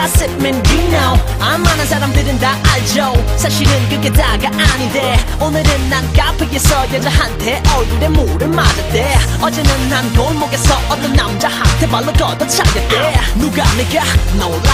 gossipman you know 안 많은 사람들은 다 알죠 사실은 그게 다가 아닌데 오늘은 난 카페에서 여자한테 얼굴에 물을 맞았대 어제는 난 골목에서 어떤 남자한테 발로 걷어차였대 누가 내가 놀라